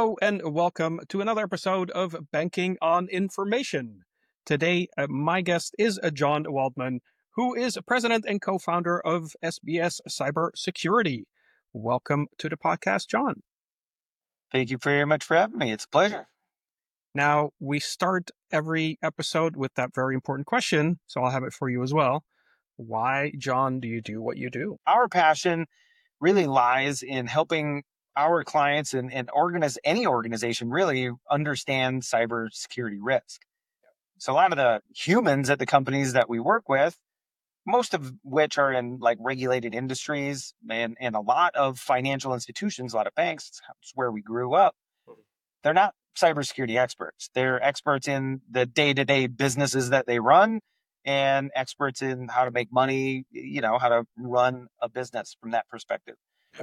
Hello and welcome to another episode of Banking on Information. Today, my guest is John Waldman, who is president and co-founder of SBS Cybersecurity. Welcome to the podcast, John. Thank you very much for having me. It's a pleasure. Now, we start every episode with that very important question, so I'll have it for you as well. Why, John, do you do what you do? Our passion really lies in helping our clients and any organization really understand cybersecurity risk. So a lot of the humans at the companies that we work with, most of which are in like regulated industries and a lot of financial institutions, a lot of banks, it's where we grew up. They're not cybersecurity experts. They're experts in the day-to-day businesses that they run and experts in how to make money, how to run a business from that perspective.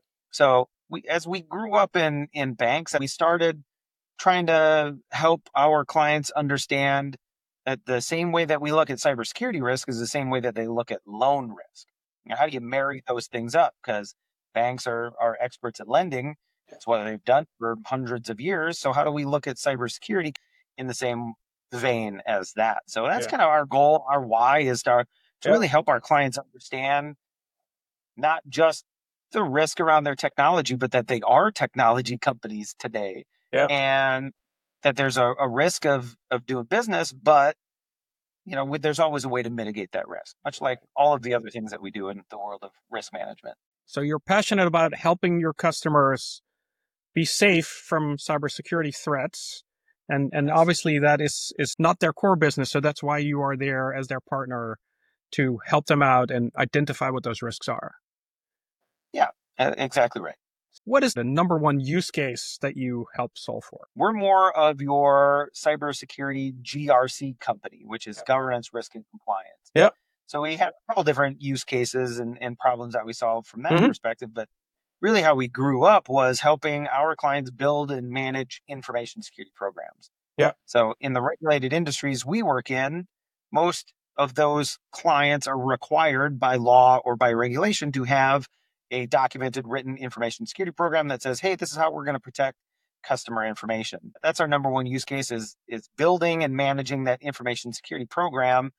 So as we grew up in banks, we started trying to help our clients understand that the same way that we look at cybersecurity risk is the same way that they look at loan risk. How do you marry those things up? Because banks are experts at lending. That's what they've done for hundreds of years. So how do we look at cybersecurity in the same vein as that? So that's kind of our goal. Our why is to really help our clients understand not just the risk around their technology, but that they are technology companies today. And that there's a risk of doing business, but there's always a way to mitigate that risk, much like all of the other things that we do in the world of risk management. So you're passionate about helping your customers be safe from cybersecurity threats. And obviously that is not their core business. So that's why you are there as their partner to help them out and identify what those risks are. Yeah, exactly right. What is the number one use case that you help solve for? We're more of your cybersecurity GRC company, which is governance, risk, and compliance. Yep. So we have a couple different use cases and problems that we solve from that perspective. But really how we grew up was helping our clients build and manage information security programs. Yeah. So in the regulated industries we work in, most of those clients are required by law or by regulation to have a documented written information security program that says, hey, this is how we're going to protect customer information. That's our number one use case is building and managing that information security program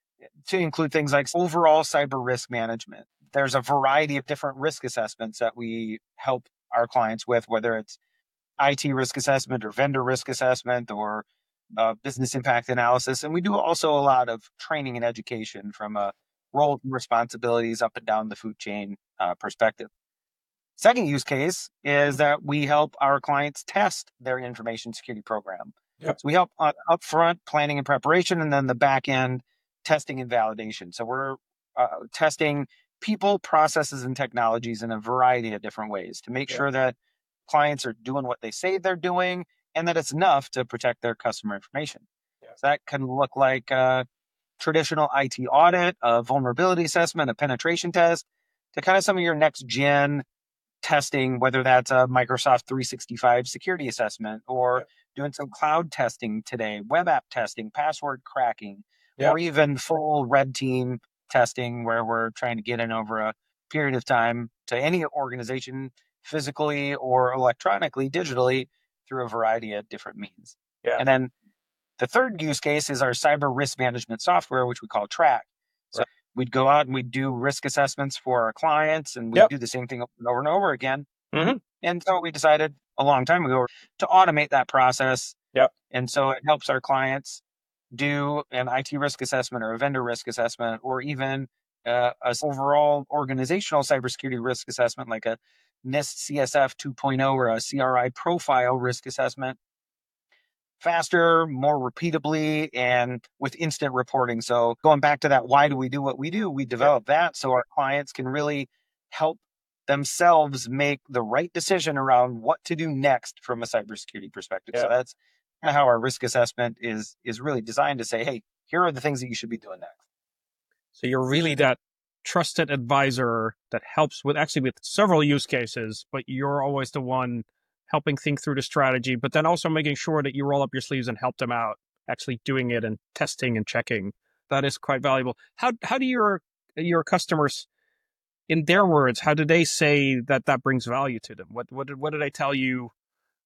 to include things like overall cyber risk management. There's a variety of different risk assessments that we help our clients with, whether it's IT risk assessment or vendor risk assessment or business impact analysis. And we do also a lot of training and education from a roles and responsibilities up and down the food chain perspective. Second use case is that we help our clients test their information security program. Yep. So we help upfront planning and preparation, and then the back end testing and validation. So we're testing people, processes, and technologies in a variety of different ways to make sure that clients are doing what they say they're doing and that it's enough to protect their customer information. So that can look like traditional IT audit, a vulnerability assessment, a penetration test, to kind of some of your next gen testing, whether that's a Microsoft 365 security assessment or doing some cloud testing today, web app testing, password cracking, or even full red team testing where we're trying to get in over a period of time to any organization physically or electronically, digitally through a variety of different means. And then the third use case is our cyber risk management software, which we call Track. So we'd go out and we'd do risk assessments for our clients, and we'd do the same thing over and over again. And so we decided a long time ago to automate that process. And so it helps our clients do an IT risk assessment or a vendor risk assessment, or even a overall organizational cybersecurity risk assessment, like a NIST CSF 2.0 or a CRI profile risk assessment, faster, more repeatably, and with instant reporting. So going back to that, why do we do what we do? We develop that so our clients can really help themselves make the right decision around what to do next from a cybersecurity perspective. So that's kind of how our risk assessment is really designed to say, hey, here are the things that you should be doing next. So you're really that trusted advisor that helps with several use cases, but you're always the one helping think through the strategy, but then also making sure that you roll up your sleeves and help them out, actually doing it and testing and checking. That is quite valuable. How do your customers, in their words, how do they say that brings value to them? What do they tell you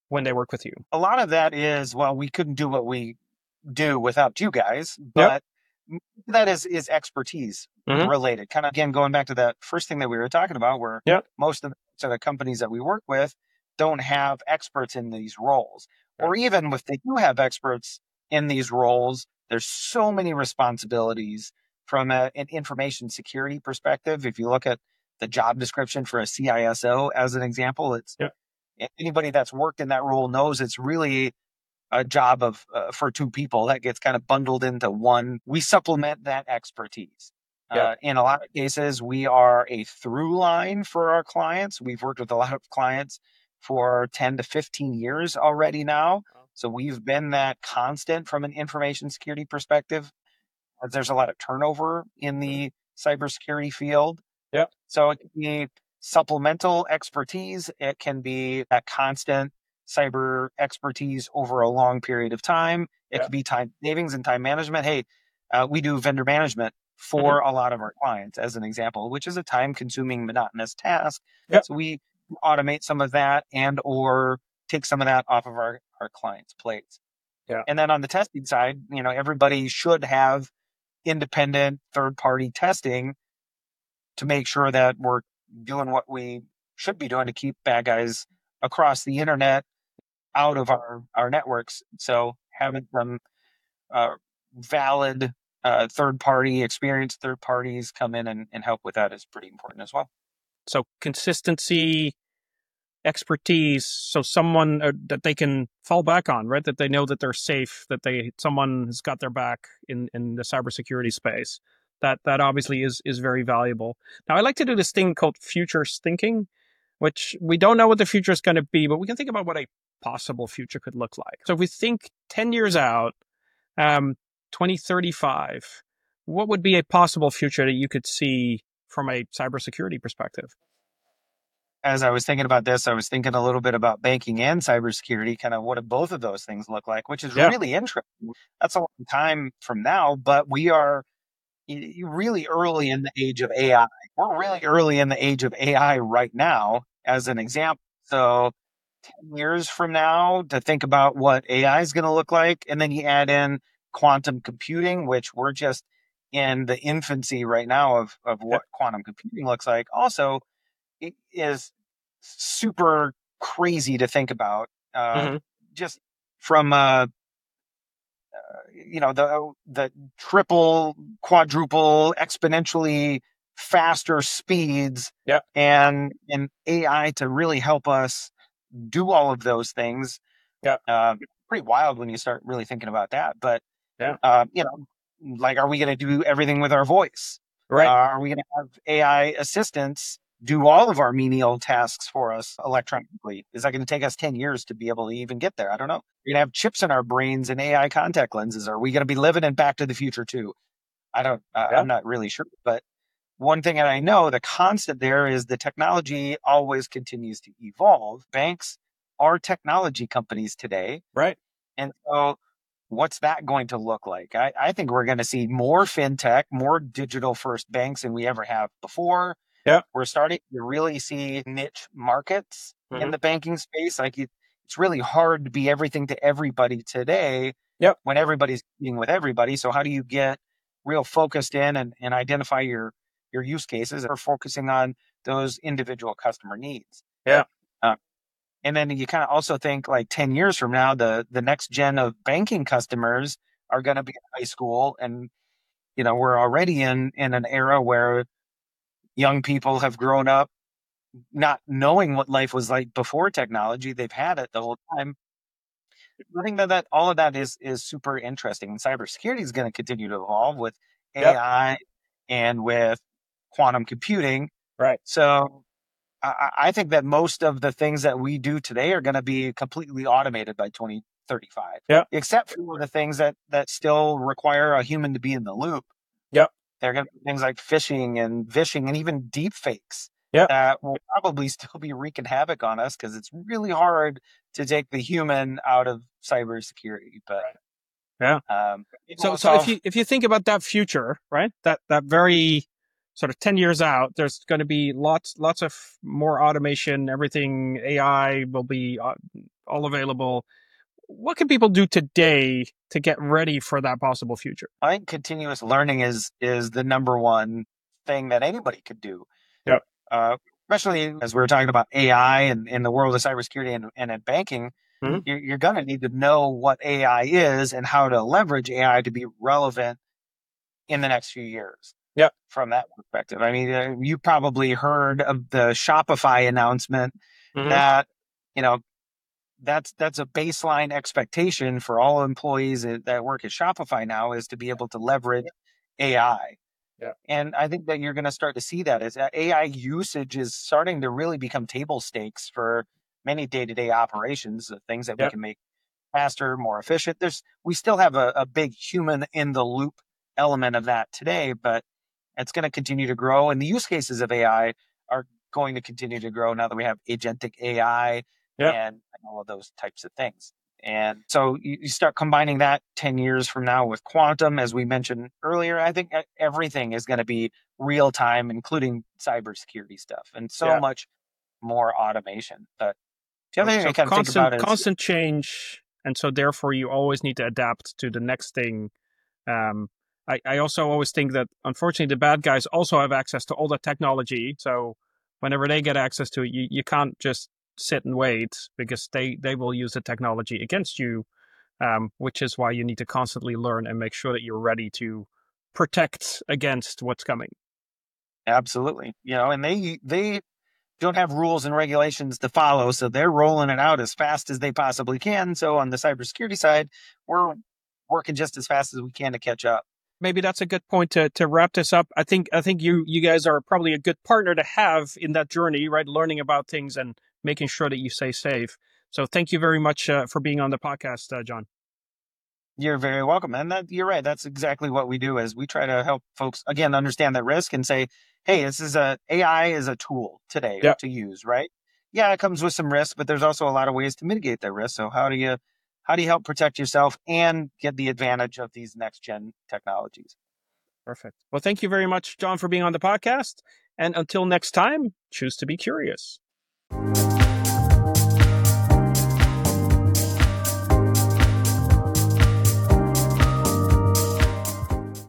when they work with you? A lot of that is, well, we couldn't do what we do without you guys, Yep. but that is expertise Mhm. related. Kind of again, going back to that first thing that we were talking about, where Yep. most of the companies that we work with don't have experts in these roles. Right. Or even if they do have experts in these roles, there's so many responsibilities from an information security perspective. If you look at the job description for a CISO as an example, it's Yep. anybody that's worked in that role knows it's really a job of for two people that gets kind of bundled into one. We supplement that expertise. Yep. In a lot of cases, we are a through line for our clients. We've worked with a lot of clients for 10 to 15 years already now. So we've been that constant from an information security perspective. There's a lot of turnover in the cybersecurity field. Yep. So it can be supplemental expertise. It can be a constant cyber expertise over a long period of time. It could be time savings and time management. Hey, we do vendor management for a lot of our clients, as an example, which is a time-consuming, monotonous task. Yep. So we automate some of that and or take some of that off of our clients' plates. Yeah. And then on the testing side, everybody should have independent third-party testing to make sure that we're doing what we should be doing to keep bad guys across the internet out of our networks. So having some valid third-party, experienced third parties come in and help with that is pretty important as well. So consistency, expertise, so someone that they can fall back on, right? That they know that they're safe, that someone has got their back in the cybersecurity space. That obviously is very valuable. Now, I like to do this thing called futures thinking, which we don't know what the future is going to be, but we can think about what a possible future could look like. So if we think 10 years out, 2035, what would be a possible future that you could see from a cybersecurity perspective? As I was thinking about this, I was thinking a little bit about banking and cybersecurity, kind of what do both of those things look like, which is really interesting. That's a long time from now, but we are really early in the age of AI. We're really early in the age of AI right now, as an example. So 10 years from now, to think about what AI is going to look like, and then you add in quantum computing, which we're just in the infancy right now of what quantum computing looks like. Also, it is super crazy to think about, just from the triple, quadruple, exponentially faster speeds, and AI to really help us do all of those things. Pretty wild when you start really thinking about that. But like, are we going to do everything with our voice? Right. Are we going to have AI assistants do all of our menial tasks for us electronically? Is that going to take us 10 years to be able to even get there? I don't know. We're going to have chips in our brains and AI contact lenses. Are we going to be living in Back to the Future too? I'm not really sure. But one thing that I know, the constant there is the technology always continues to evolve. Banks are technology companies today. Right. And so what's that going to look like? I think we're going to see more fintech, more digital first banks than we ever have before. We're starting to really see niche markets in the banking space. Like it's really hard to be everything to everybody today when everybody's competing with everybody. So how do you get real focused in and identify your use cases or focusing on those individual customer needs? And then you kind of also think like 10 years from now, the next gen of banking customers are going to be in high school. And, we're already in an era where young people have grown up not knowing what life was like before technology. They've had it the whole time. I think that all of that is super interesting. And cybersecurity is going to continue to evolve with AI and with quantum computing. Right. So I think that most of the things that we do today are going to be completely automated by 2035. Except for the things that still require a human to be in the loop. They're going to be things like phishing and vishing and even deep fakes that will probably still be wreaking havoc on us because it's really hard to take the human out of cybersecurity. But so if you think about that future, right, that very sort of 10 years out, there's going to be lots of more automation. Everything AI will be all available. What can people do today to get ready for that possible future? I think continuous learning is the number one thing that anybody could do. Yep. Especially as we were talking about AI and in the world of cybersecurity and in banking, you're going to need to know what AI is and how to leverage AI to be relevant in the next few years. Yeah. From that perspective, I mean, you probably heard of the Shopify announcement that, that's a baseline expectation for all employees that work at Shopify now, is to be able to leverage AI. Yeah. And I think that you're going to start to see that as AI usage is starting to really become table stakes for many day-to-day operations, things that we can make faster, more efficient. We still have a big human in the loop element of that today, but it's going to continue to grow. And the use cases of AI are going to continue to grow now that we have agentic AI and all of those types of things. And so you start combining that 10 years from now with quantum, as we mentioned earlier. I think everything is going to be real time, including cybersecurity stuff and so much more automation. But the other thing I kind of think about is constant change. And so therefore you always need to adapt to the next thing. I also always think that, unfortunately, the bad guys also have access to all the technology. So whenever they get access to it, you can't just sit and wait, because they will use the technology against you, which is why you need to constantly learn and make sure that you're ready to protect against what's coming. Absolutely. And they don't have rules and regulations to follow, so they're rolling it out as fast as they possibly can. So on the cybersecurity side, we're working just as fast as we can to catch up. Maybe that's a good point to wrap this up. I think you guys are probably a good partner to have in that journey, right? Learning about things and making sure that you stay safe. So thank you very much for being on the podcast, John. You're very welcome. And you're right. That's exactly what we do, is we try to help folks, again, understand that risk and say, hey, AI is a tool today to use, right? Yeah, it comes with some risk, but there's also a lot of ways to mitigate that risk. So how do you help protect yourself and get the advantage of these next gen technologies? Perfect. Well, thank you very much, John, for being on the podcast. And until next time, choose to be curious.